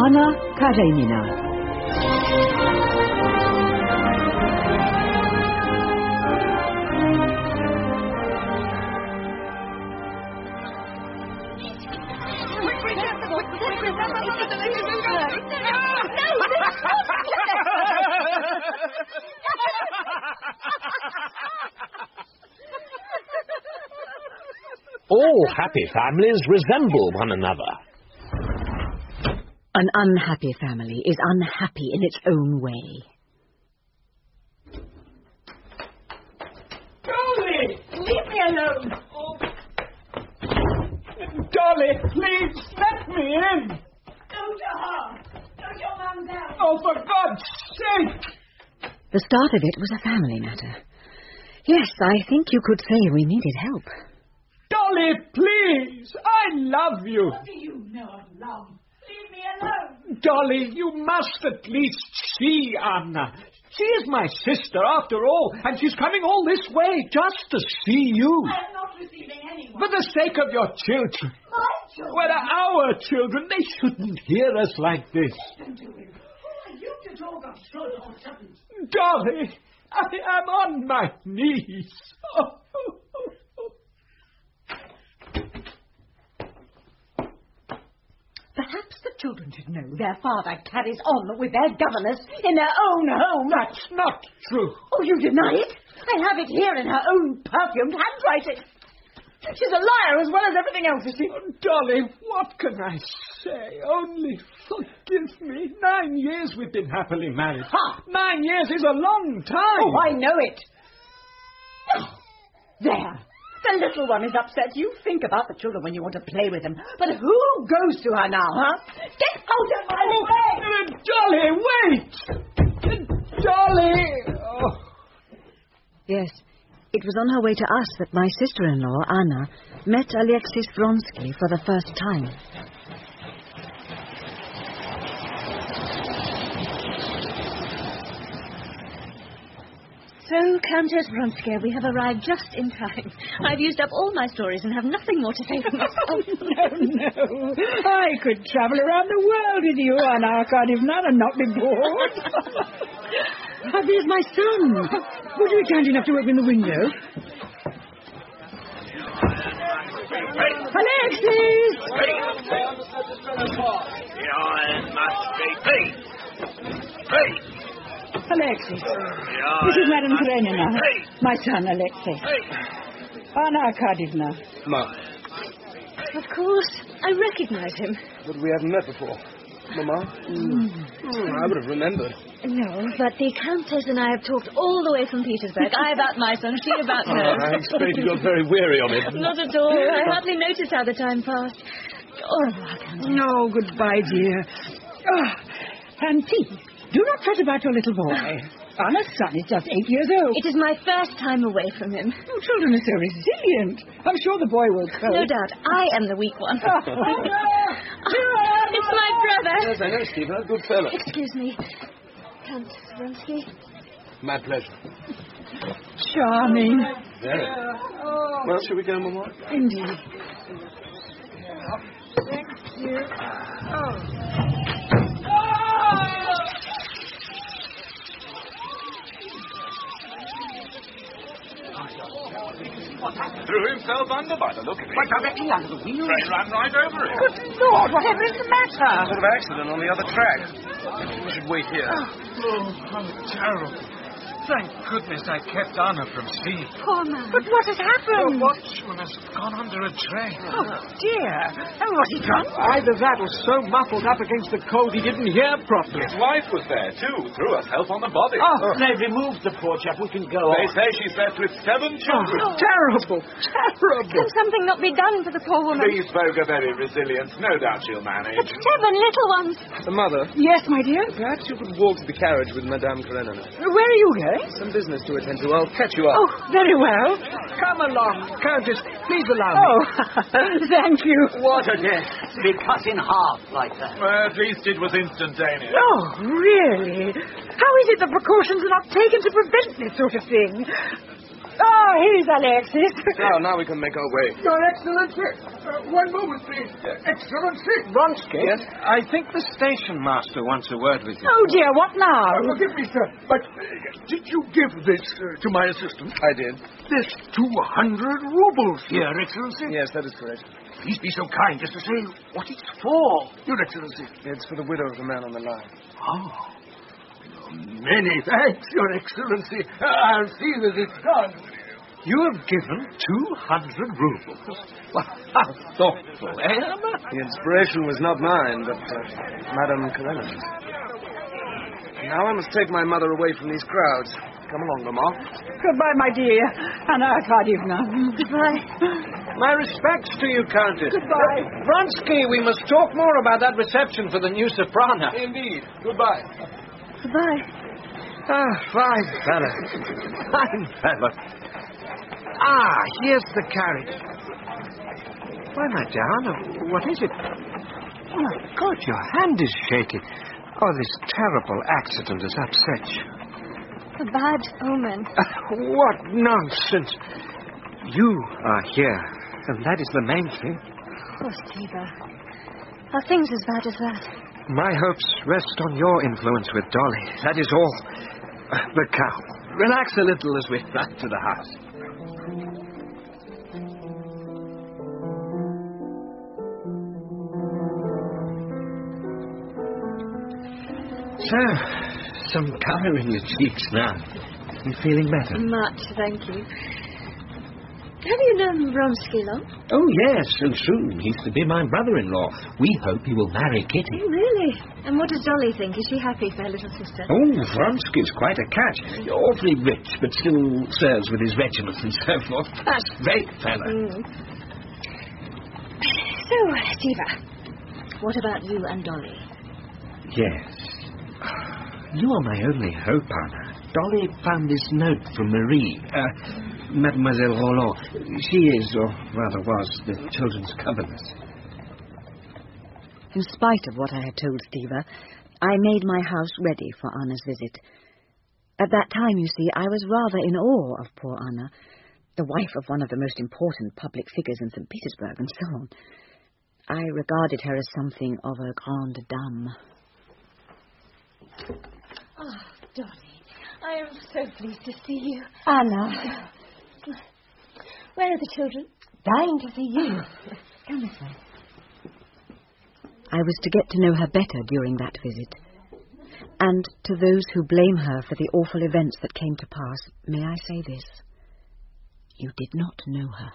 Anna Karenina. All happy families resemble one another. An unhappy family is unhappy in its own way. Dolly! Leave me alone! Oh. Dolly, please, let me in! Go to her! Go to your mum's house! Oh, for God's sake! The start of it was a family matter. Yes, I think you could say we needed help. Dolly, please! I love you! What do you know of love? Leave me alone! Dolly, you must at least see Anna. She is my sister, after all, and she's coming all this way just to see you. I am not receiving anyone. For the sake of your children. My children? Well, our children, they shouldn't hear us like this. Don't do it. Who are you to talk of should or shouldn't? Dolly, I am on my knees. Oh. Perhaps the children should know their father carries on with their governess in their own home. That's not true. Oh, you deny it? I have it here in her own perfumed handwriting. She's a liar as well as everything else, is she? Oh, Dolly, what can I say? Only forgive me. 9 years we've been happily married. Ha! 9 years is a long time. Oh, I know it. There. The little one is upset. You think about the children when you want to play with them. But who goes to her now, huh? Get out of my way! Dolly, wait! Dolly! Oh. Yes, it was on her way to us that my sister-in-law, Anna, met Alexis Vronsky for the first time. So, Countess Vronsky, we have arrived just in time. I've used up all my stories and have nothing more to say for myself. No. I could travel around the world with you, Anna Arkadievna, and not be bored. There's my son. Would you be kind enough to open the window? Alexis! Your must be peace. Alexis, this is Madame Karenina. My son, Alexei. Anna Arkadievna. Ma. Of course, I recognize him. But we haven't met before. Mama? I would have remembered. No, but the Countess and I have talked all the way from Petersburg. I about my son, she about hers. I expect you got very weary of it. Not at all. I hardly noticed how the time passed. Au revoir, Countess. No, goodbye, dear. Oh, and tea. Do not fret about your little boy. Anna's son is just 8 years old. It is my first time away from him. Oh, children are so resilient. I'm sure the boy will cope. No doubt. I am the weak one. It's my brother. Yes, I know, Steve. A good fellow. Excuse me, Count Vronsky. My pleasure. Charming. Very. Well, shall we go, Mama? Indeed. Thank you. Threw himself under by the look of it. But directly under the wheel. Train ran right over it. Good Lord, whatever is the matter? Sort of accident on the other track. We should wait here. Oh, how terrible. Thank goodness I kept Anna from Steve. Poor man. But what has The happened? watchman has gone under a train. Oh, dear. Oh, was he drunk? Either that or so muffled up against the cold he didn't hear properly. His wife was there, too. Threw us help on the body. They've removed the poor chap. We can go They on. say she slept with 7 children. Terrible. Terrible. Can something not be done for the poor woman? These folk are very resilient. No doubt she'll manage. But 7 little ones. Mother, Yes, my dear? perhaps you could walk to the carriage with Madame Karenina. Where are you going? Some business to attend to. I'll catch you up. Oh, very well. Come along, Countess. Please allow me. Oh, thank you. What a death. To be cut in half like that. Well, at least it was instantaneous. Oh, really? How is it that precautions are not taken to prevent this sort of thing? Ah, here Miss Alexis. Now we can make our way. Your Excellency, one moment, please. Excellency. Vronsky? Yes? I think the station master wants a word with you. Oh, dear, what now? Forgive me, sir, but did you give this to my assistant? I did. This 200 rubles, Your Excellency. Yes, that is correct. Please be so kind as to say what it's for, Your Excellency. It's for the widow of the man on the line. Oh. Many thanks, Your Excellency. I'll see that it's done. You have given 200 rubles. Well, how thoughtful, eh, Emma? The inspiration was not mine, but Madame Karenina's. Now I must take my mother away from these crowds. Come along, Lamar. Goodbye, my dear. Anna Arkadievna. Goodbye. My respects to you, Countess. Goodbye. Vronsky, we must talk more about that reception for the new soprano. Indeed. Goodbye. Goodbye. Ah, fine fellow. Fine fellow. Ah, here's the carriage. Why, my dear Anna, what is it? Oh, my God, your hand is shaking. Oh, this terrible accident has upset you. A bad omen. What nonsense. You are here, and that is the main thing. Poor Steva. Are things as bad as that? My hopes rest on your influence with Dolly. That is all. But come, relax a little as we run to the house. So, some colour in your cheeks now. You feeling better? Much, thank you. Have you known Vronsky long? Oh, yes, and soon. He's to be my brother-in-law. We hope he will marry Kitty. Oh, really? And what does Dolly think? Is she happy for her little sister? Oh, Vronsky's quite a catch. Awfully rich, but still serves with his regiment and so forth. That's great fella. So, Steva, what about you and Dolly? Yes. You are my only hope, Anna. Dolly found this note from Marie, Mademoiselle Roland. She is, or rather was, the children's governess. In spite of what I had told Steva, I made my house ready for Anna's visit. At that time, you see, I was rather in awe of poor Anna, the wife of one of the most important public figures in St. Petersburg, and so on. I regarded her as something of a grande dame. Oh, Dolly, I am so pleased to see you. Anna. Where are the children? Dying to see you. Come this way. I was to get to know her better during that visit. And to those who blame her for the awful events that came to pass, may I say this? You did not know her.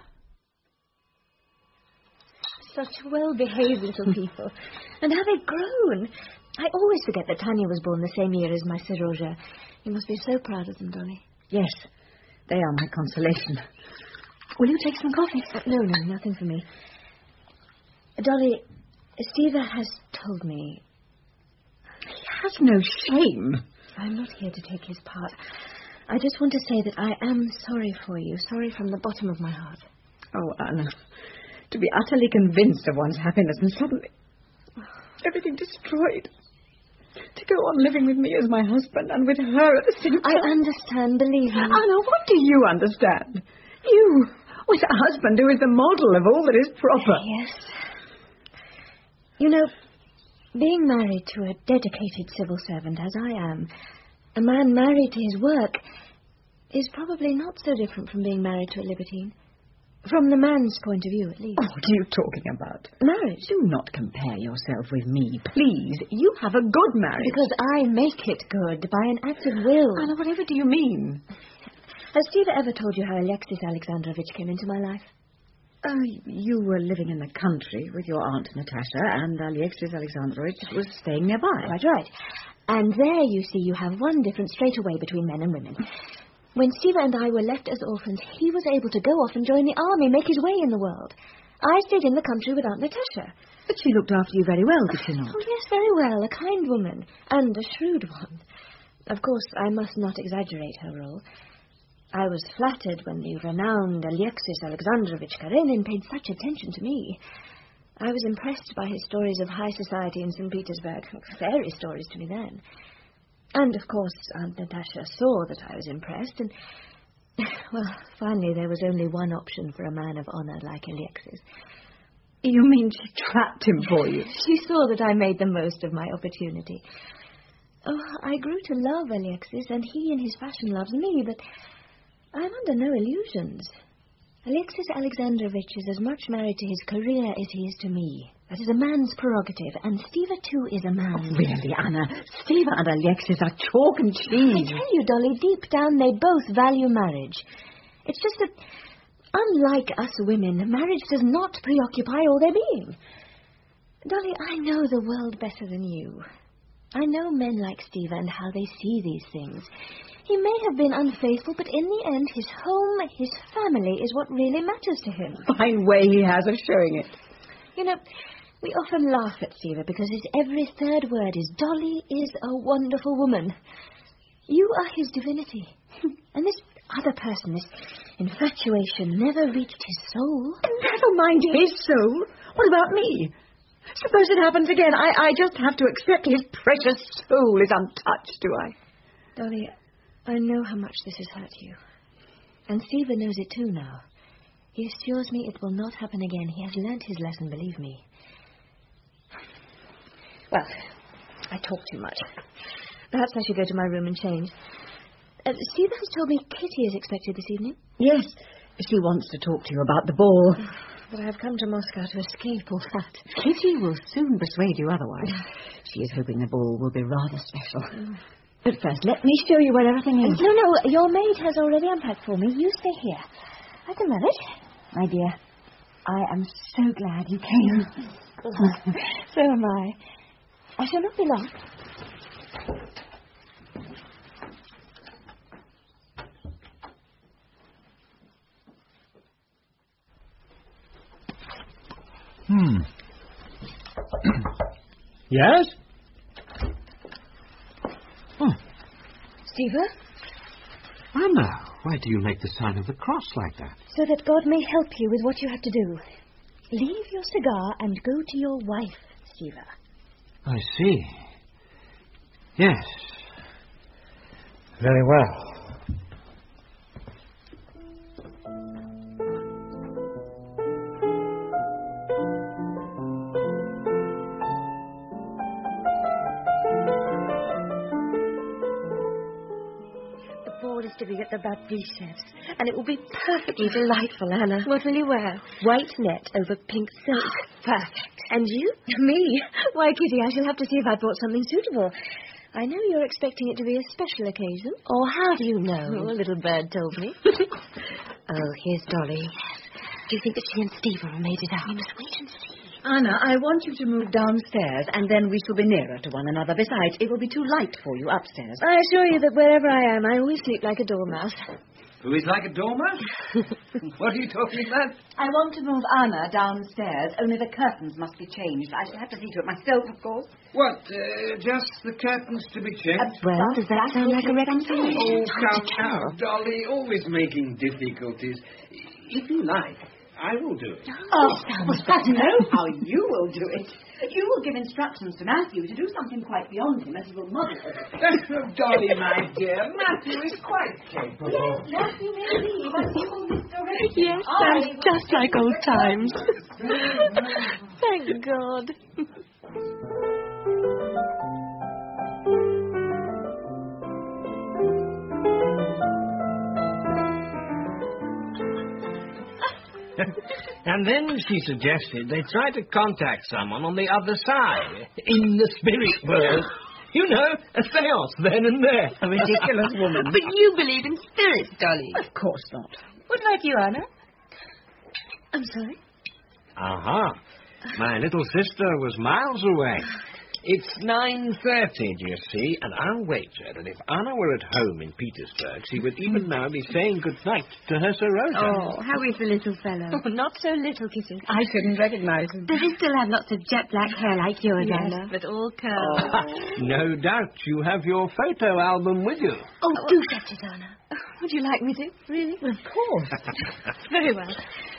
Such well-behaved little people. And how they've grown. I always forget that Tanya was born the same year as my Sir Roger. You must be so proud of them, Dolly. Yes, they are my consolation. Will you take some coffee? No, nothing for me. Dolly, Steva has told me... He has no shame. I'm not here to take his part. I just want to say that I am sorry for you. Sorry from the bottom of my heart. Oh, Anna, to be utterly convinced of one's happiness and suddenly everything destroyed. To go on living with me as my husband and with her at the same time. I understand, believe me. Anna, what do you understand? You, with a husband who is the model of all that is proper. Yes. You know, being married to a dedicated civil servant, as I am, a man married to his work, is probably not so different from being married to a libertine. From the man's point of view, at least. What are you talking about? Marriage. Do not compare yourself with me, please. You have a good marriage. Because I make it good by an act of will. Anna, whatever do you mean? Has Steva ever told you how Alexis Alexandrovich came into my life? You were living in the country with your Aunt Natasha, and Alexis Alexandrovich was staying nearby. Quite right. And there, you see, you have one difference straight away between men and women. When Steva and I were left as orphans, he was able to go off and join the army, make his way in the world. I stayed in the country with Aunt Natasha. But she looked after you very well, did she not? Oh, yes, very well. A kind woman. And a shrewd one. Of course, I must not exaggerate her role. I was flattered when the renowned Alexis Alexandrovich Karenin paid such attention to me. I was impressed by his stories of high society in St. Petersburg. Fairy stories to me then. And, of course, Aunt Natasha saw that I was impressed, and Well, finally there was only one option for a man of honor like Alexis. You mean she trapped him for you? She saw that I made the most of my opportunity. Oh, I grew to love Alexis, and he in his fashion loves me, but I'm under no illusions. Alexis Alexandrovich is as much married to his career as he is to me. That is a man's prerogative, and Stiva, too, is a man. Oh, really, Anna? Stiva and Alexis are chalk and cheese. I tell you, Dolly, deep down they both value marriage. It's just that, unlike us women, marriage does not preoccupy all their being. Dolly, I know the world better than you. I know men like Stiva and how they see these things. He may have been unfaithful, but in the end, his home, his family is what really matters to him. Fine way he has of showing it. You know, we often laugh at Stiva because his every third word is, Dolly is a wonderful woman. You are his divinity. And this other person, this infatuation, never reached his soul. Never mind his soul. What about me? Suppose it happens again. I just have to accept his precious soul is untouched, do I? Dolly, I know how much this has hurt you. And Stiva knows it too now. He assures me it will not happen again. He has learnt his lesson, believe me. Well, I talk too much. Perhaps I should go to my room and change. Stiva has told me Kitty is expected this evening. Yes, she wants to talk to you about the ball. But I have come to Moscow to escape all that. Kitty will soon persuade you otherwise. She is hoping the ball will be rather special. But first, let me show you where everything is. No, your maid has already unpacked for me. You stay here. I can manage. My dear, I am so glad you came. So am I. I shall not be long. Yes? Oh, Stiva? Anna, why do you make the sign of the cross like that? So that God may help you with what you have to do. Leave your cigar and go to your wife, Stiva. I see. Yes. Very well. To be at the Babrisevs, and it will be perfectly delightful, Anna. What will you wear? White net over pink silk. Perfect. And you? Me? Why, Kitty, I shall have to see if I brought something suitable. I know you're expecting it to be a special occasion. Or how do you know? Oh, a little bird told me. Oh, here's Dolly. Do you think that she and Stiva have made it out? We must wait and see. Anna, I want you to move downstairs, and then we shall be nearer to one another. Besides, it will be too light for you upstairs. I assure you that wherever I am, I always sleep like a dormouse. Who is like a dormouse? What are you talking about? I want to move Anna downstairs, only the curtains must be changed. I shall have to see to it myself, of course. What, just the curtains to be changed? Well, does that sound like a reconciliation? Oh, come, Dolly, always making difficulties. If you like, I will do it. Oh, I know how you will do it. You will give instructions to Matthew to do something quite beyond him, as he will model it. Dolly, my dear, Matthew is quite capable. Yes, Matthew may be, but he will misdirect. Yes, sounds just like old times. Thank God. And then she suggested they try to contact someone on the other side, in the spirit world. You know, a seance then and there. A ridiculous woman. But you believe in spirits, Dolly. Of course not. What about you, Anna? I'm sorry? Aha. My little sister was miles away. It's 9:30, do you see, and I'll wager that if Anna were at home in Petersburg, she would even now be saying goodnight to her Sir Rosa. Oh, how is the little fellow? Oh, not so little, Kitty. I couldn't recognize him. Does he still have lots of jet black hair like yours, Yes, Anna? But all curls. No doubt you have your photo album with you. Oh, do fetch it, Anna. Would you like me to? Really? Well, of course. Very well.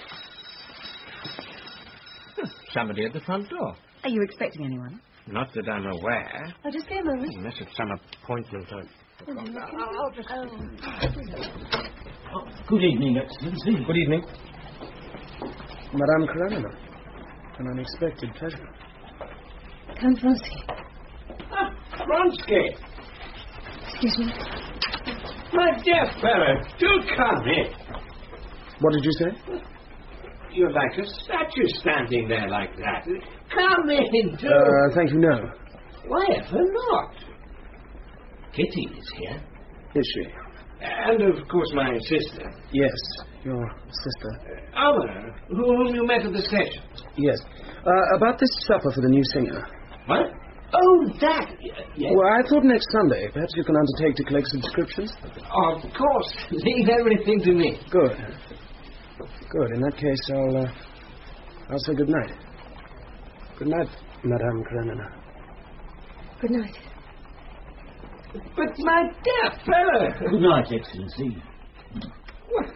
Somebody at the front door. Are you expecting anyone? Not that I'm aware. Oh, just stay a moment. Unless it's some appointment. Good evening, Excellency. Good evening. Madame Karenina. An unexpected pleasure. Count Vronsky. Vronsky! Excuse me. My dear fellow, do come in. What did you say? You're like a statue standing there like that. Come in, do. Thank you, no. Why ever not? Kitty is here. Is she? And, of course, my sister. Yes, your sister. Anna, whom you met at the station. Yes. About this supper for the new singer. What? Oh, that. Yes. Well, I thought next Sunday. Perhaps you can undertake to collect subscriptions? Of course. Leave everything to me. Good. Good. In that case, I'll say good night. Good night, Madame Karenina. Good night. But, my dear fellow... Good night, Excellency. What?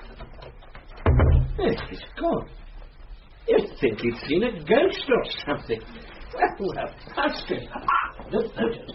It's gone. You'd think you'd seen a ghost or something. Well, that's good. The photos.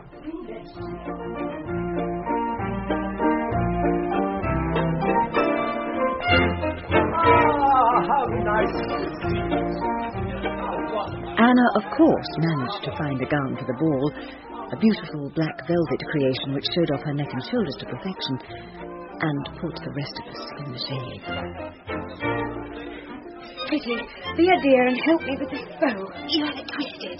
How nice to see you. Anna, of course, managed to find a gown for the ball, a beautiful black velvet creation which showed off her neck and shoulders to perfection, and put the rest of us in the shade. Kitty, be a dear and help me with this bow. You have it twisted.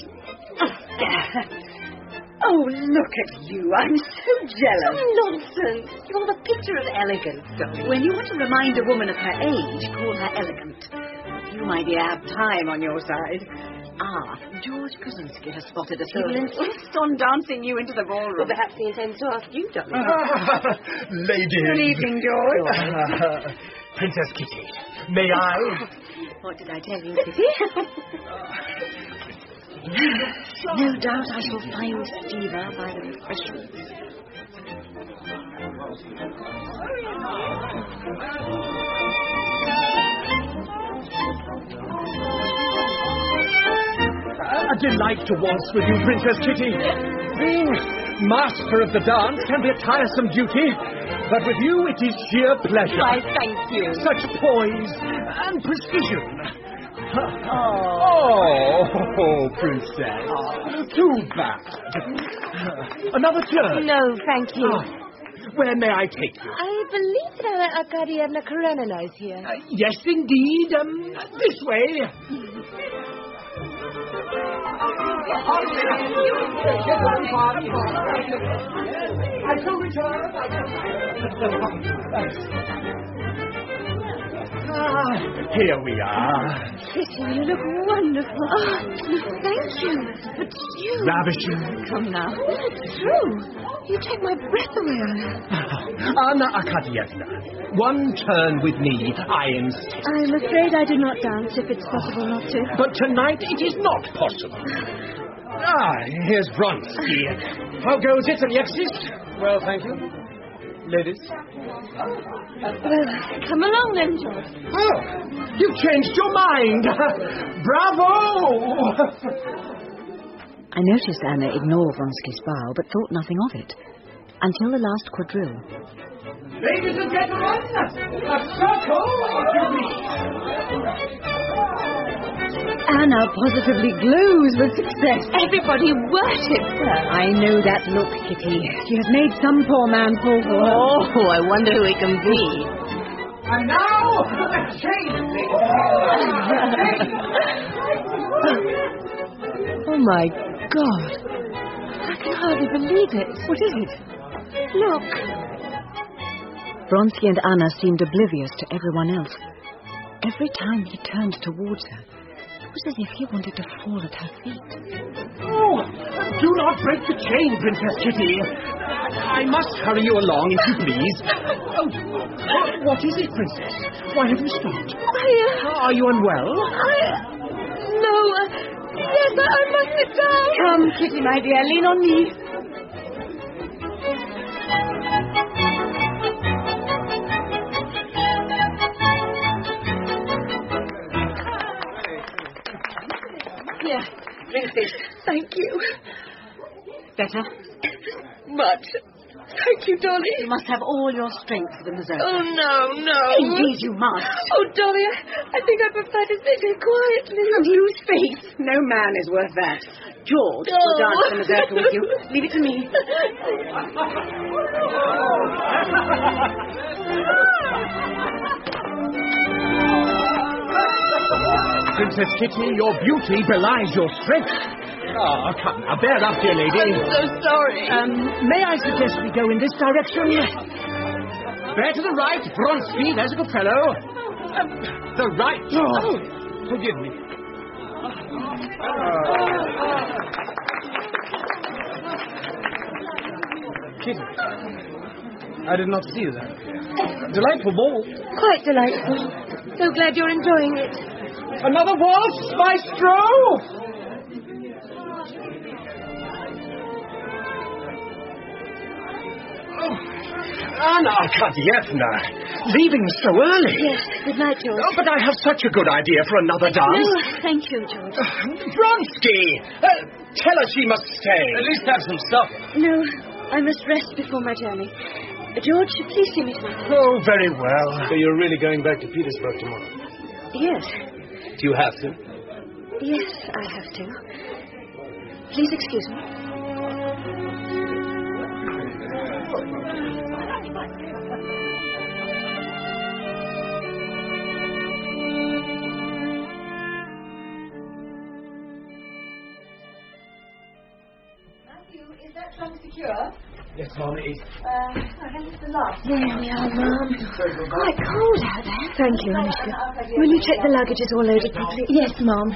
Oh, look at you. I'm so jealous. Nonsense. You're the picture of elegance, darling. When you want to remind a woman of her age, call her elegant. You, my dear, have time on your side. George Krasinski has spotted us. He will insist on dancing you into the ballroom. Well, perhaps he intends to ask you, darling. Ladies. Good evening, George. Princess Kitty, may I? What did I tell you, Kitty? No doubt I shall find Steva by the refreshments. A delight to waltz with you, Princess Kitty. Being master of the dance can be a tiresome duty, but with you it is sheer pleasure. Why, thank you. Such poise and precision. Oh, Princess. Too bad. Another turn. No, thank you. Where may I take you? I believe that Anna Arkadievna Karenina is here. Yes, indeed. This way. I shall return. Here we are. Kitty, you look wonderful. Oh, thank you. But you... Ravishing. Come now. It's true. You take my breath away, Anna. Anna Arkadievna, one turn with me, I insist. I'm afraid I do not dance, if it's possible not to. But tonight it is not possible. Here's Vronsky. How goes it, Alexis? Well, thank you. Ladies? Well, come along then, George. Oh, you've changed your mind. Bravo! I noticed Anna ignore Vronsky's bow, but thought nothing of it, until the last quadrille. Ladies and gentlemen, a circle of degrees. Anna positively glows with success. Everybody worships her. I know that look, Kitty. She has made some poor man fall for her. Oh, I wonder who it can be. And now, a change, Oh, my God. I can hardly believe it. What is it? Look. Vronsky and Anna seemed oblivious to everyone else. Every time he turned towards her, it was as if he wanted to fall at her feet. Oh, do not break the chain, Princess Kitty. I must hurry you along, if you please. Oh, what is it, Princess? Why have you stopped? Are you unwell? No, yes, I must sit down. Come, Kitty, my dear, lean on me. Here, drink this. Thank you. Better? Much. Thank you, Dolly. You must have all your strength for the mazurka. Oh, no. Indeed you must. Oh, Dolly, I think I prefer to sit here quietly. And lose faith. No man is worth that. George will dance the mazurka with you. Leave it to me. Princess Kitty, your beauty belies your strength. Oh, come now, bear up, dear lady. I'm so sorry. May I suggest we go in this direction? Bear to the right, Vronsky, there's a good fellow. The right. Oh, forgive me. Kitty, I did not see you there. Delightful ball. Quite delightful. So glad you're enjoying it. Another waltz, maestro! Anna Arkadyevna, leaving so early. Yes, good night, George. Oh, but I have such a good idea for another dance. No, thank you, George. Vronsky, tell her she must stay. At least have some stuff. No, I must rest before my journey. George, please see me tomorrow. Oh, very well. So you're really going back to Petersburg tomorrow? Yes. Do you have to? Yes, I have to. Please excuse me. Is that trunk secure? Yes, Molly. The lock. There we are, Mum. Quite cold out there. Thank you, Anushka. Will you check the luggage is all loaded properly? Yes, Mum.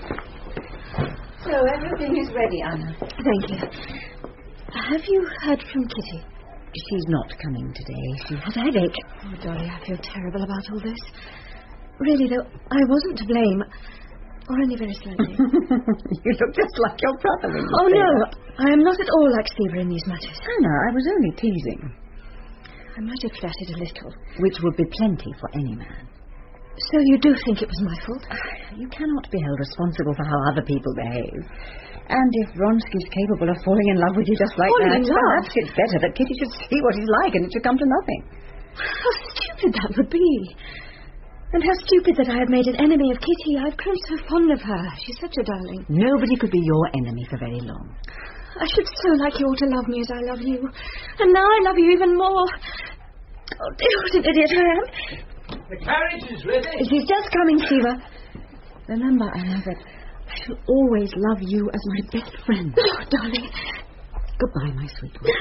So everything is ready, Anna. Thank you. Have you heard from Kitty? She's not coming today. She has a headache. Oh, Dolly, I feel terrible about all this. Really, though, I wasn't to blame. Or only very slightly. You look just like your brother. Oh, no. I am not at all like Steva in these matters. Anna, I was only teasing. I might have flattered a little. Which would be plenty for any man. So you do think it was my fault? You cannot be held responsible for how other people behave. And if Vronsky's capable of falling in love with you just like Falling in love? perhaps it's better that Kitty should see what he's like and it should come to nothing. How stupid that would be. And how stupid that I have made an enemy of Kitty. I've grown so fond of her. She's such a darling. Nobody could be your enemy for very long. I should so like you all to love me as I love you. And now I love you even more. Oh, dear, what an idiot I am. The carriage is ready. It is just coming, Steva. Remember, Anna, that I shall always love you as my best friend. Oh, darling. Goodbye, my sweet one.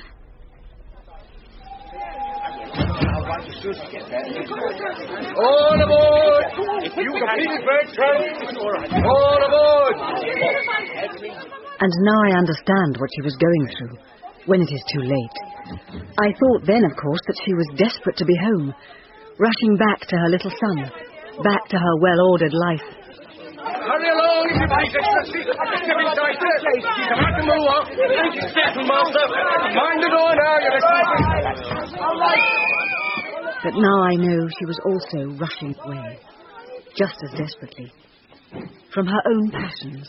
All aboard! You completed Bertram. All aboard! And now I understand what she was going through, when it is too late. I thought then, of course, that she was desperate to be home, rushing back to her little son, back to her well-ordered life. Hurry along, if you please, Excellency. Step inside. You come out to move on. Thank you, Stephen, Master. Mind the door now, you But now I know she was also rushing away, just as desperately, from her own passions.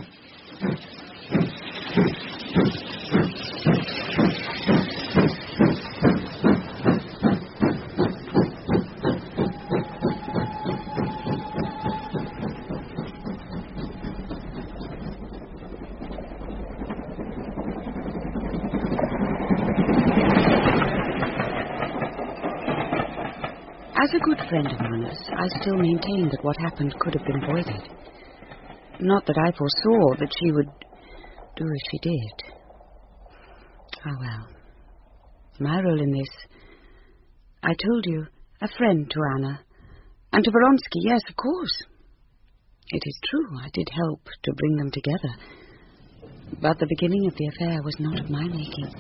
As a good friend of Anna's, I still maintained that what happened could have been avoided. Not that I foresaw that she would do as she did. Ah, well. My role in this, I told you, a friend to Anna. And to Vronsky, yes, of course. It is true, I did help to bring them together. But the beginning of the affair was not of my making.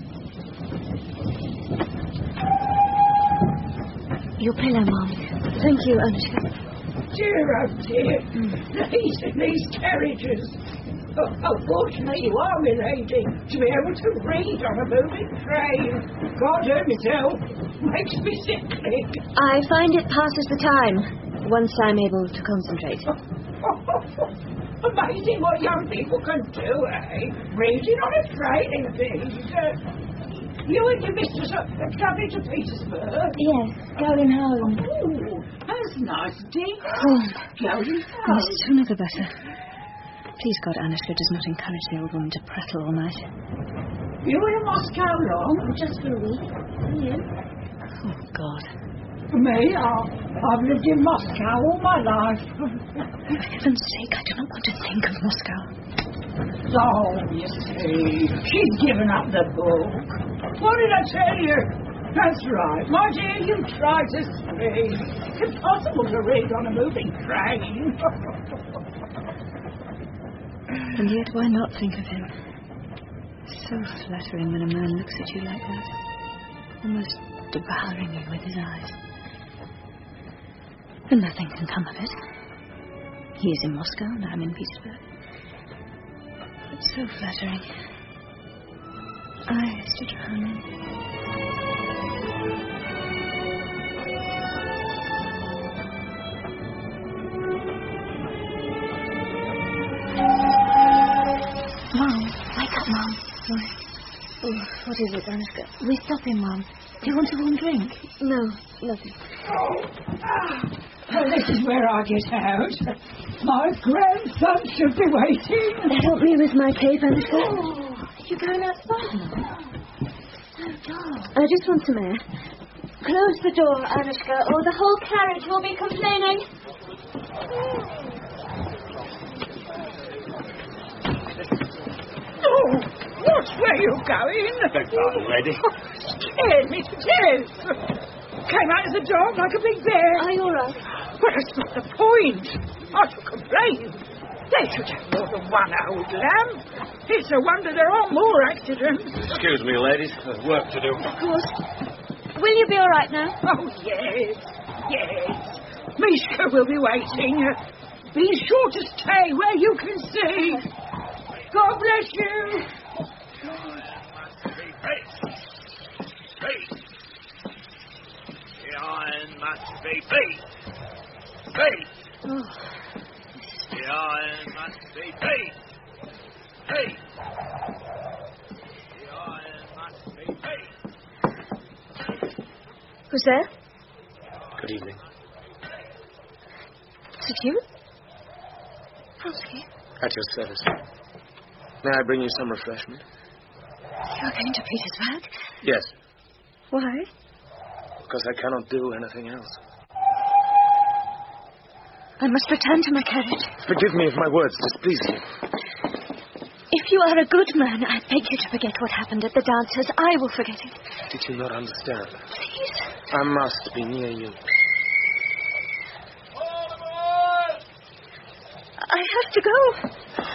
Your pillow, Mom. Thank you, Anushka. Dear, oh dear. These carriages. Oh, fortunately you are, my lady, to be able to read on a moving train. God himself makes me sickly. I find it passes the time, once I'm able to concentrate. Amazing what young people can do, eh? Reading on a train, indeed. You and your mistress are travelling to Petersburg? Yes, going home. Oh, that's nice, dear. Home. Going The sooner the better. Please, God, Anushka does not encourage the old woman to prattle all night. You in Moscow long? Just for a week. And you? Oh, God. For me, I've lived in Moscow all my life. For heaven's sake, I do not want to think of Moscow. Oh, you see, she's given up the book. What did I tell you? That's right, my dear, you try to sleep. It's impossible to read on a moving train. And yet, why not think of him? So flattering when a man looks at you like that, almost devouring you with his eyes. And nothing can come of it. He is in Moscow and I'm in Petersburg. It's so flattering. Eyes to drown in. Mom, wake up, Mom. Why? Oh, what is it, Anushka? We're stopping, Mom. Do you want a warm drink? No, nothing. Well, this is where I get out. My grandson should be waiting. Help me with my cape, Anushka. Oh, you're going outside, Mom? Oh, God. I just want some air. Close the door, Anushka, or the whole carriage will be complaining. Oh, what's where you going? Beg pardon, lady. Scared me to death. Came out of the dog like a big bear. Are you all right? But that's not the point. I should complain. They should have more than one old lamb. It's a wonder there aren't more accidents. Excuse me, ladies. There's work to do. Of course. Will you be all right now? Oh, yes, yes. Mishka will be waiting. Be sure to stay where you can see. God bless you. Faith. The iron must be beat. Faith. The iron must be beat. Faith. The iron must be beat. Who's there? Good evening. Is it you? Vronsky? At your service. May I bring you some refreshment? You're going to Petersburg? Yes, Why? because I cannot do anything else. I must return to my carriage. Forgive me if my words displease you. If you are a good man, I beg you to forget what happened at the dancers. I will forget it. Did you not understand? Please. I must be near you. I have to go.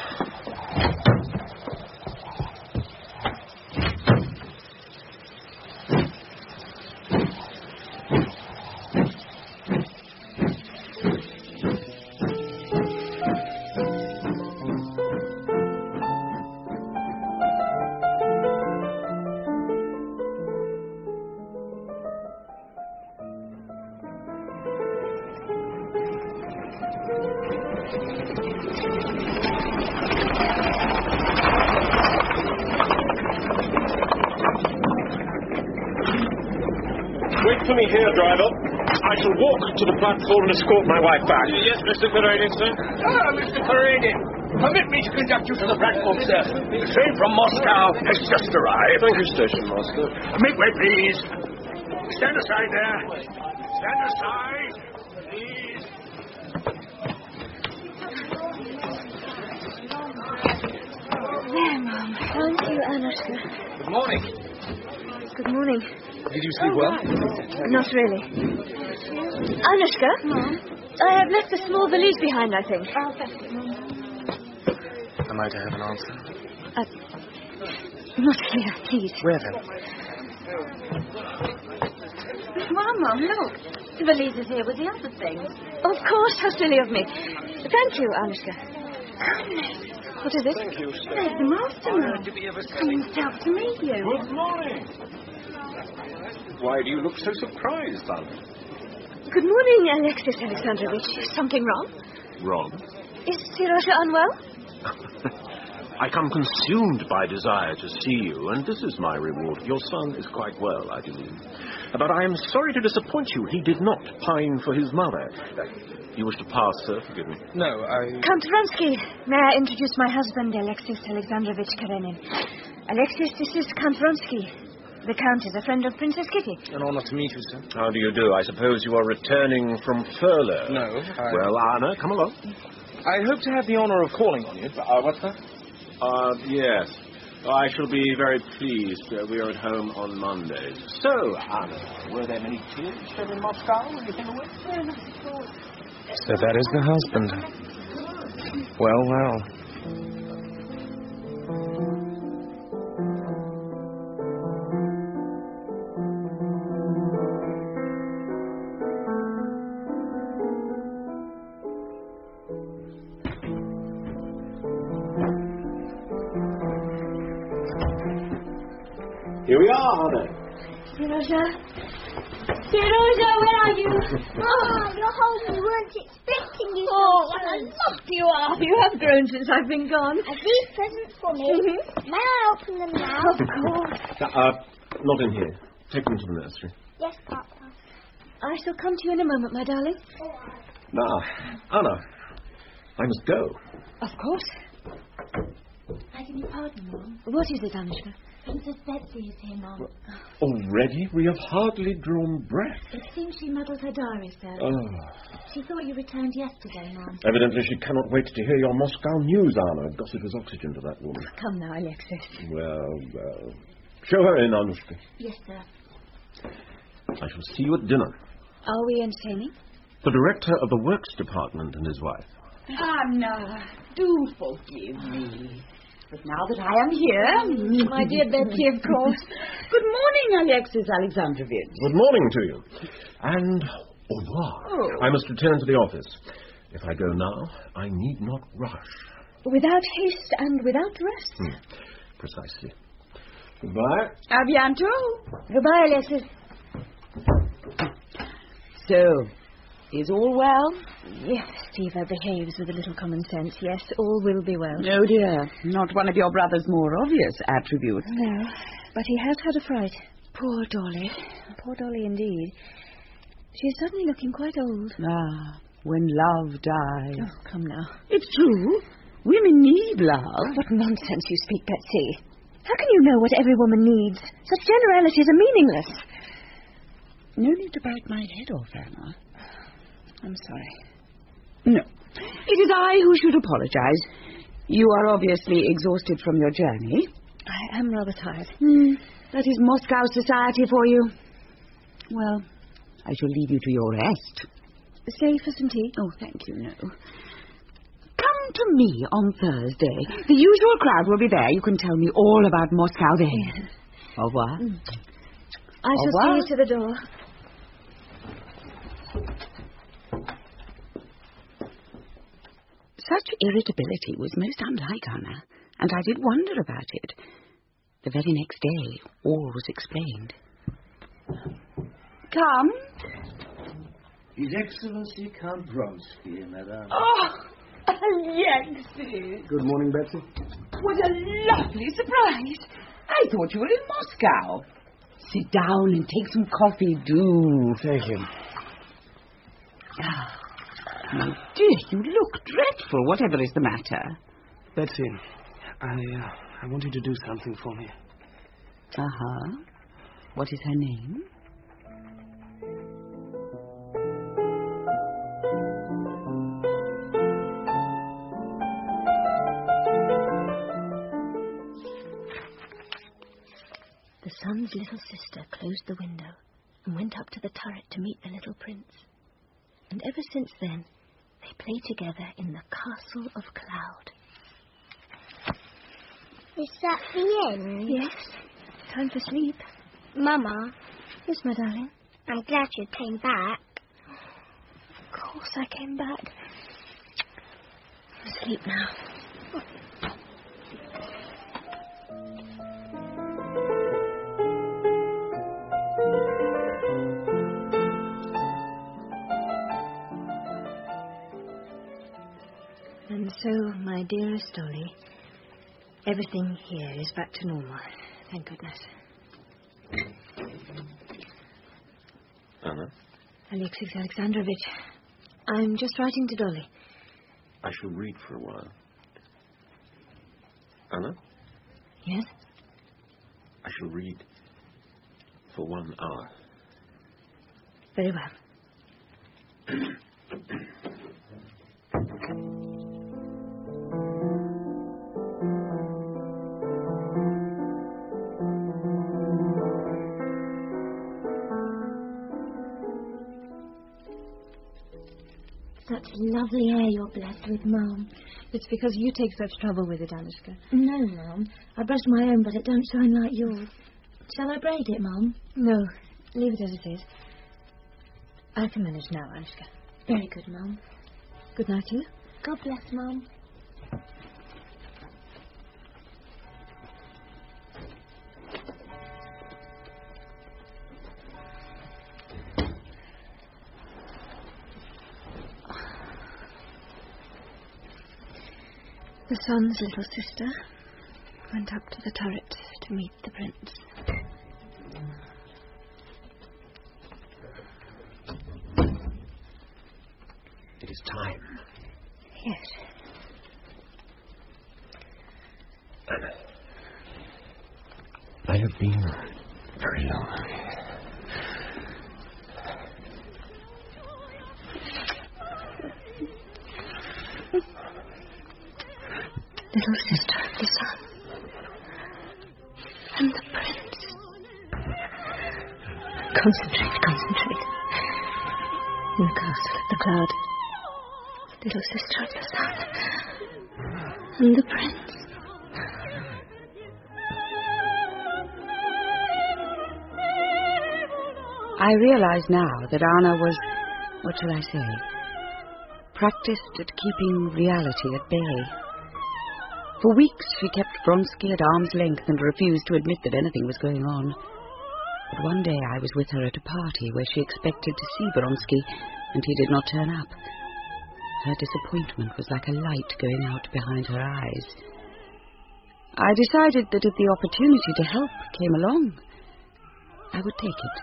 Wait for me here, driver. I shall walk to the platform and escort my wife back. Yes, Mr. Karenin, sir. Ah, Mr. Karenin. Permit me to conduct you to the platform, sir. The train from Moscow has just arrived. Thank you, Station Master. Make way, please. Stand aside there. Stand aside, please. There, Mom. Thank you, Anushka. Good morning. Good morning. Did you sleep well? Not really. Anushka? Mom? I have left a small valise behind, I think. Oh, thank you, Mom. Am I to have an answer? Not here, please. Where then? Mama, look. The valise is here with the other things. Of course, how silly of me. Thank you, Anushka. What is it? Thank you, sir. There's the mastermind. Coming himself to meet you. Good morning. Why do you look so surprised, Alan? Good morning, Alexis Alexandrovich. Is something wrong? Wrong? Is Sirosha unwell? I come consumed by desire to see you, and this is my reward. Your son is quite well, I believe. But I am sorry to disappoint you. He did not pine for his mother. You wish to pass, sir? Forgive me. No, Count Vronsky, may I introduce my husband, Alexis Alexandrovich Karenin. Alexis, this is Count Vronsky. The Count is a friend of Princess Kitty. An honor to meet you, sir. How do you do? I suppose you are returning from furlough. No. Well, Anna, come along. I hope to have the honor of calling on you. What's that? Yes. I shall be very pleased. We are at home on Mondays. So, Anna, were there many tears shed in Moscow when you came away? So that is the husband. Well, well. Here we are, Anna. Seroja? Seroja, where are you? Oh, you're home. We weren't expecting you. Oh, what a lot you are. You have grown since I've been gone. Are these presents for me? Mm-hmm. May I open them now? Of course. Not in here. Take them to the nursery. Yes, Papa. I shall come to you in a moment, my darling. Now, Anna, I must go. Of course. I can you pardon, Mom? What is it, Anushka? Princess Betsy is here, Mom. Already? We have hardly drawn breath. It seems she muddled her diary, sir. Oh. She thought you returned yesterday, Mom. Evidently she cannot wait to hear your Moscow news, Anna. Gossip is oxygen to that woman. Come now, Alexis. Well. Show her in, Anushka. Yes, sir. I shall see you at dinner. Are we entertaining? The director of the works department and his wife. Anna, do forgive me. But now that I am here... My dear Betsy, of course. Good morning, Alexis Alexandrovich. Good morning to you. And au revoir. Oh. I must return to the office. If I go now, I need not rush. Without haste and without rest. Precisely. Goodbye. A bientôt. Goodbye, Alexis. So, is all well? Yes, Steva behaves with a little common sense. Yes, all will be well. Oh, dear. Not one of your brother's more obvious attributes. No, but he has had a fright. Poor Dolly. Poor Dolly, indeed. She's suddenly looking quite old. Ah, when love dies. Oh, come now. It's true. Women need love. What nonsense you speak, Betsy. How can you know what every woman needs? Such generalities are meaningless. No need to bite my head off, Anna. I'm sorry. No. It is I who should apologize. You are obviously exhausted from your journey. I am rather tired. That is Moscow society for you. Well, I shall leave you to your rest. Stay for some tea? Oh, thank you, no. Come to me on Thursday. The usual crowd will be there. You can tell me all about Moscow then. Yes. Au revoir. I shall see you to the door. Such irritability was most unlike Anna, and I did wonder about it. The very next day, all was explained. Come. His Excellency Count Vronsky, Madame. Oh, Alexis. Good morning, Betsy. What a lovely surprise. I thought you were in Moscow. Sit down and take some coffee, do. Thank you. My dear, you look dreadful, whatever is the matter. Betsy, I want you to do something for me. Uh-huh. What is her name? The sun's little sister closed the window and went up to the turret to meet the little prince. And ever since then, they play together in the castle of cloud. Is that the end? Yes. Time for sleep. Mama. Yes, my darling. I'm glad you came back. Of course I came back. I'm asleep now. And so, my dearest Dolly, Everything here is back to normal. Thank goodness. Anna? Alexis Alexandrovich, I'm just writing to Dolly. I shall read for a while. Anna? Yes? I shall read for 1 hour. Very well. Such lovely air you're blessed with, Mum. It's because you take such trouble with it, Anushka. No, Mum. I brushed my own, but it don't shine like yours. Shall I braid it, Mum? No, leave it as it is. I can manage now, Anushka. Very good, Mum. Good night to you. God bless, Mum. The sun's little sister went up to the turret to meet the prince. It is time. Yes. Anna, I have been very long. Little sister of the sun. And the prince. Concentrate, concentrate. In the castle at the cloud. Little sister of the sun. And the prince. I realize now that Anna was, what shall I say, practiced at keeping reality at bay. For weeks she kept Vronsky at arm's length and refused to admit that anything was going on. But one day I was with her at a party where she expected to see Vronsky, and he did not turn up. Her disappointment was like a light going out behind her eyes. I decided that if the opportunity to help came along, I would take it.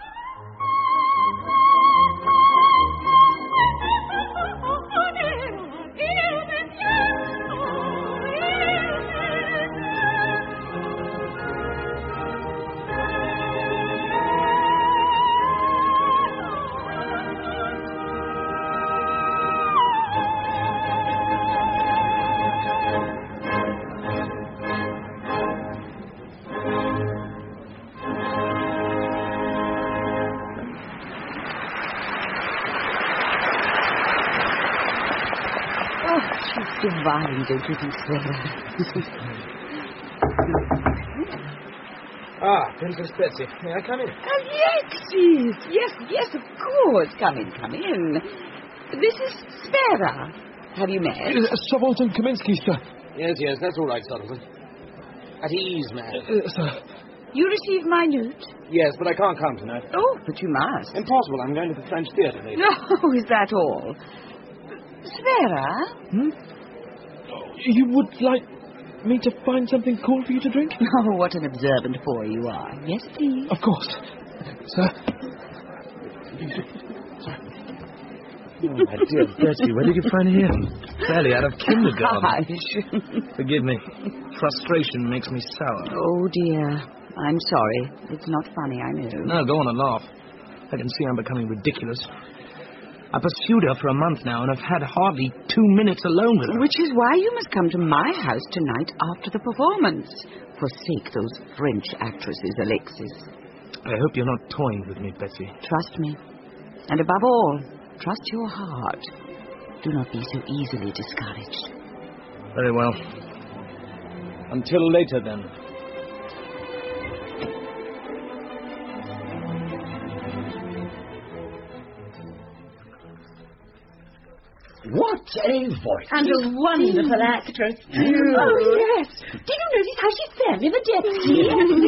Divine, don't you think, Sveta? Princess Betsy. May I come in? Alexis! Yes, of course. Come in. This is Sveta. Have you met? Subaltern Kaminsky, sir. Yes, that's all right, Subaltern. At ease, man. Sir. You received my note? Yes, but I can't come tonight. Oh, but you must. Impossible. I'm going to the French Theatre later. Oh, is that all? Sveta? You would like me to find something cool for you to drink? Oh, what an observant boy you are. Yes, please. Of course. Sir? Oh, my dear Betsy, where did you find him? Fairly out of kindergarten. Hush. Forgive me. Frustration makes me sour. Oh, dear. I'm sorry. It's not funny, I know. No, go on and laugh. I can see I'm becoming ridiculous. I pursued her for a month now, and I've had hardly 2 minutes alone with her. Which is why you must come to my house tonight after the performance. Forsake those French actresses, Alexis. I hope you're not toying with me, Betsy. Trust me. And above all, trust your heart. Do not be so easily discouraged. Very well. Until later, then. What a voice. And a wonderful actress. Oh, yes. Did you notice how she fell evidently?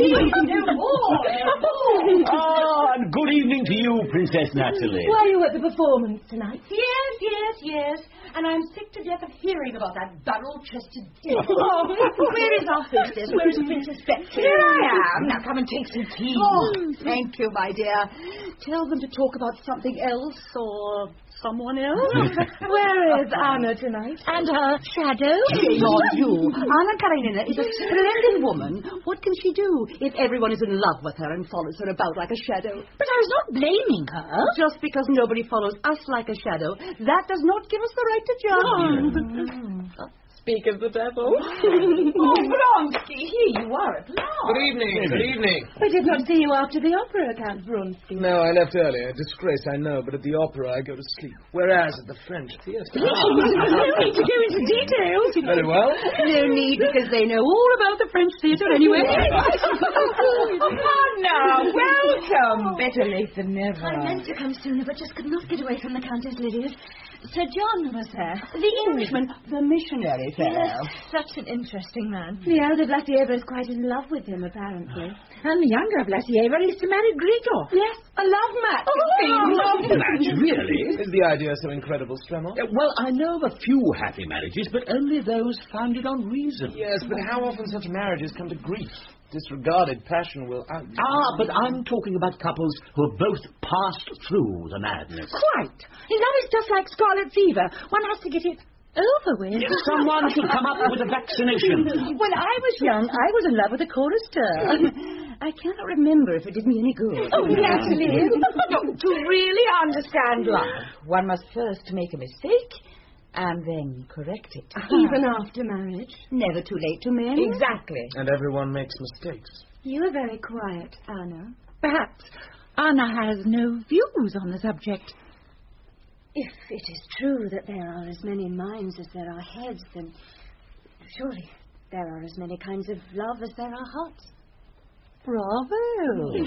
And good evening to you, Princess Natalie. Were you at the performance tonight? Yes. And I'm sick to death of hearing about that barrel-chested dick. Where is our hostess? Where is Princess Betsy? Here I am. Now come and take some tea. Oh, thank you, my dear. Tell them to talk about something else or someone else. Where is Anna tonight? And her shadow? Shame on you. Anna Karenina is a splendid woman. What can she do if everyone is in love with her and follows her about like a shadow? But I was not blaming her. Just because nobody follows us like a shadow, that does not give us the right to judge. Speak of the devil. Vronsky, here you are at last. Good evening. I did not see you after the opera, Count Vronsky. No, I left early. A disgrace, I know, but at the opera I go to sleep. Whereas at the French theatre... No need to go into details. Very well. No need, because they know all about the French theatre anyway. Anna, welcome. Better late than never. I meant to come sooner, but just could not get away from the Countess Lydia's. Sir John was there. The Englishman, the missionary fellow. Yes, such an interesting man. The elder Vlasieva is quite in love with him, apparently. And the younger Vlasieva is to marry Grigor. Yes, a love match. Love match, really? Is the idea so incredible, Stremel? Well, I know of a few happy marriages, but only those founded on reason. Yes, but how often such marriages come to grief? Disregarded passion will out... But I'm talking about couples who have both passed through the madness. Quite. Love is just like scarlet fever. One has to get it over with. Someone should come up with a vaccination. When I was young, I was in love with a chorister. I cannot remember if it did me any good. Oh, Natalie. To really understand life, one must first make a mistake and then correct it. Even after marriage. Never too late to mend. Exactly. And everyone makes mistakes. You are very quiet, Anna. Perhaps Anna has no views on the subject. If it is true that there are as many minds as there are heads, then surely there are as many kinds of love as there are hearts. Bravo.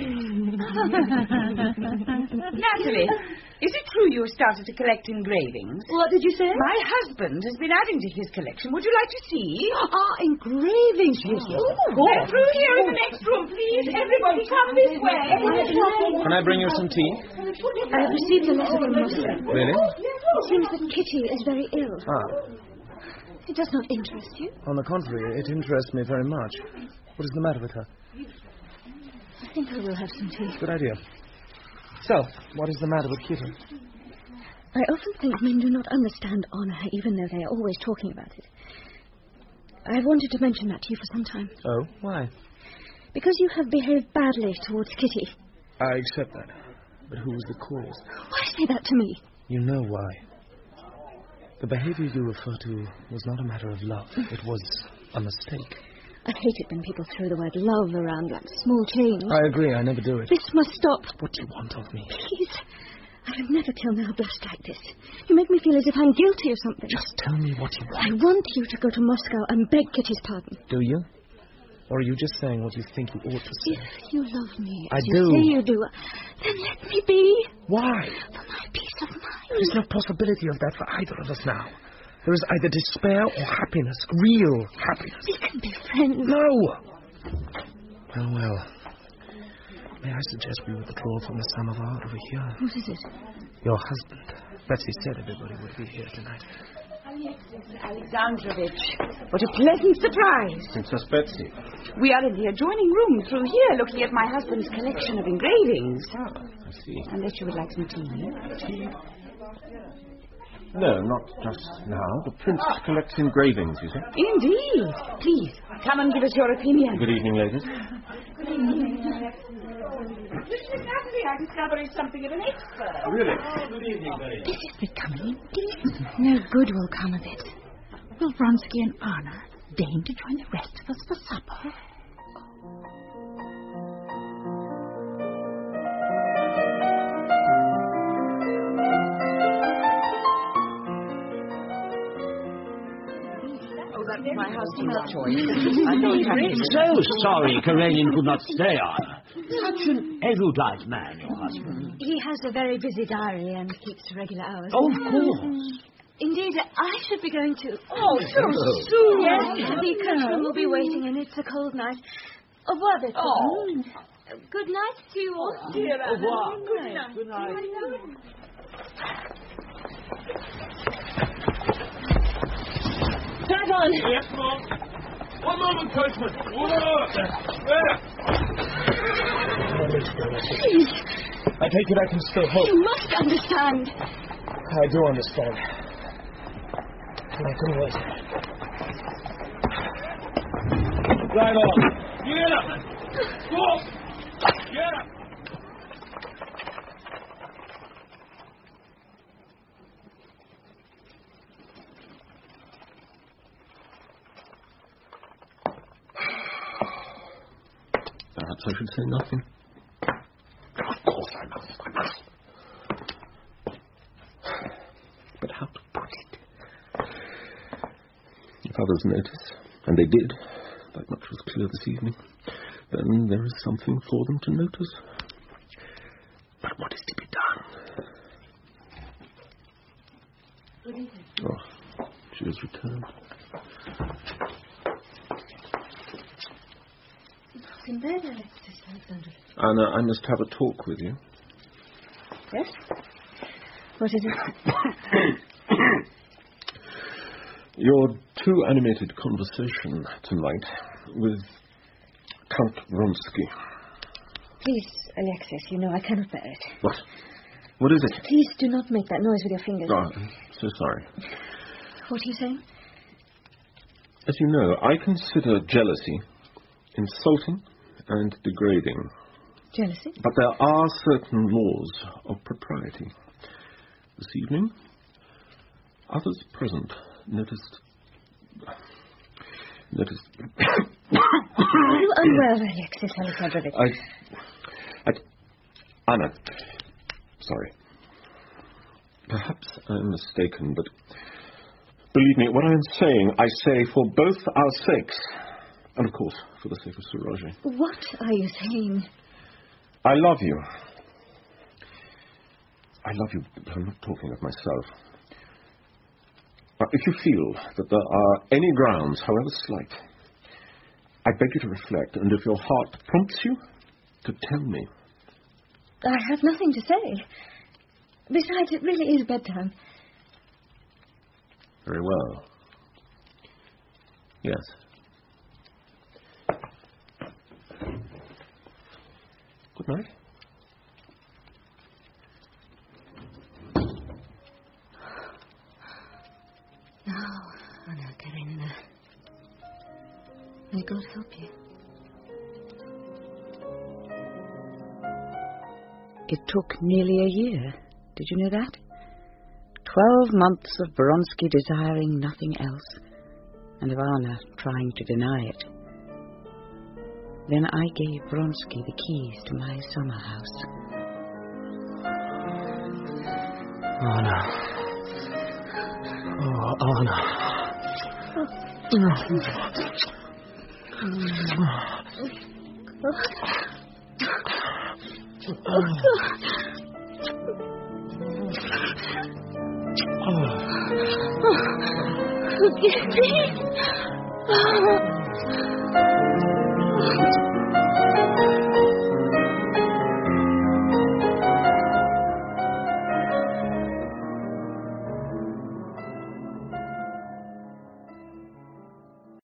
Natalie, is it true you have started to collect engravings? What did you say? My husband has been adding to his collection. Would you like to see? Engravings. Yes. Through here in the next room, please. Everybody come this way. Can I bring you some tea? I have received a letter from Moscow. Really? It seems that Kitty is very ill. It does not interest you? On the contrary, it interests me very much. What is the matter with her? I think I will have some tea. Good idea. So, what is the matter with Kitty? I often think men do not understand honor, even though they are always talking about it. I have wanted to mention that to you for some time. Oh, why? Because you have behaved badly towards Kitty. I accept that. But who was the cause? Why say that to me? You know why. The behavior you refer to was not a matter of love. It was a mistake. I hate it when people throw the word love around like small change. I agree, I never do it. This must stop. What do you want of me? Please. I have never till now blushed like this. You make me feel as if I'm guilty of something. Just tell me what you want. I want you to go to Moscow and beg Kitty's pardon. Do you? Or are you just saying what you think you ought to say? If you love me, I as do. you say you do, then let me be. Why? For my peace of mind. There is no possibility of that for either of us now. There is either despair or happiness, real happiness. We can be friends. No! Well. May I suggest we withdraw from the samovar over here? What is it? Your husband. Betsy said everybody would be here tonight. Alexis Alexandrovich, what a pleasant surprise. Princess Betsy. We are in the adjoining room through here looking at my husband's collection of engravings. I see. Unless you would like some tea. Tea? No, not just now. The prince collects engravings, you say? Indeed. Please, come and give us your opinion. Good evening, ladies. Good evening. Miss Natalie, I'm discovering something of an expert. Really? Good evening, ladies. This is becoming indecent. No good will come of it. Will Vronsky and Anna deign to join the rest of us for supper? My husband's choice. So sorry Karenin could not stay, Anna. Such an erudite man, your husband. He has a very busy diary and keeps regular hours. Oh, of course. Indeed, I should be going to... Oh, so soon. Yes, the coachman will be waiting, and it's a cold night. Au revoir, Betsy. Oh. Good night to you all. Oh, dear, Au revoir. Good night. Good night. Drive on. Yes, Mom. One moment, coachman. Please, I take it I can still hope. you must understand. I do understand. And I can wait. Drive on. Get up. Go. Get up. Perhaps I should say nothing. Of course I must. But how to put it? If others notice, and they did, that much was clear this evening, then there is something for them to notice. But what is to be done? Oh, she has returned. In bed, Alexis Alexandrovich. Anna, I must have a talk with you. Yes? What is it? Your too animated conversation tonight with Count Vronsky. Please, Alexis, you know I cannot bear it. What? What is it? Please do not make that noise with your fingers. Oh, I'm so sorry. What are you saying? As you know, I consider jealousy insulting and degrading. Jealousy? But there are certain laws of propriety. This evening, others present noticed... Are you unwell, Alexis Alexandrovich? Anna, sorry. Perhaps I'm mistaken, but believe me, what I am saying, I say for both our sakes. And, of course, for the sake of Sir Roger. What are you saying? I love you. I love you, but I'm not talking of myself. Now, if you feel that there are any grounds, however slight, I beg you to reflect, and if your heart prompts you, to tell me. I have nothing to say. Besides, it really is bedtime. Very well. Yes. Good night. Now, Anna Karenina, may God help you. It took nearly a year. Did you know that? 12 months of Vronsky desiring nothing else, and of Anna trying to deny it. Then I gave Vronsky the keys to my summer house. Anna. Oh, Anna. Forgive me.